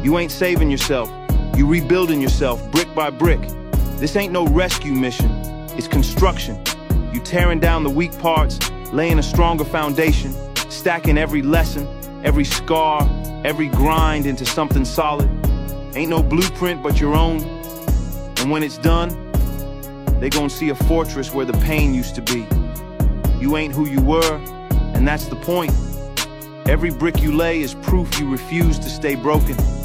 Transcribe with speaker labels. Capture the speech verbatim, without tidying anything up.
Speaker 1: You ain't saving yourself. You rebuilding yourself brick by brick. This ain't no rescue mission. It's construction. You tearing down the weak parts, laying a stronger foundation, stacking every lesson, every scar, every grind into something solid. Ain't no blueprint but your own. And when it's done, they gon' see a fortress where the pain used to be. You ain't who you were, and that's the point. Every brick you lay is proof you refuse to stay broken.